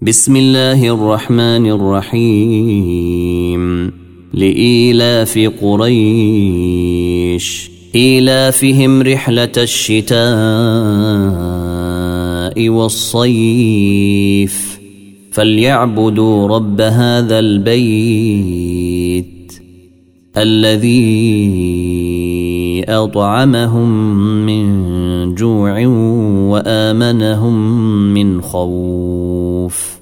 بسم الله الرحمن الرحيم لإيلاف قريش إيلافهم رحلة الشتاء والصيف فليعبدوا رب هذا البيت الذي أطعمهم من جوع وآمنهم من خوف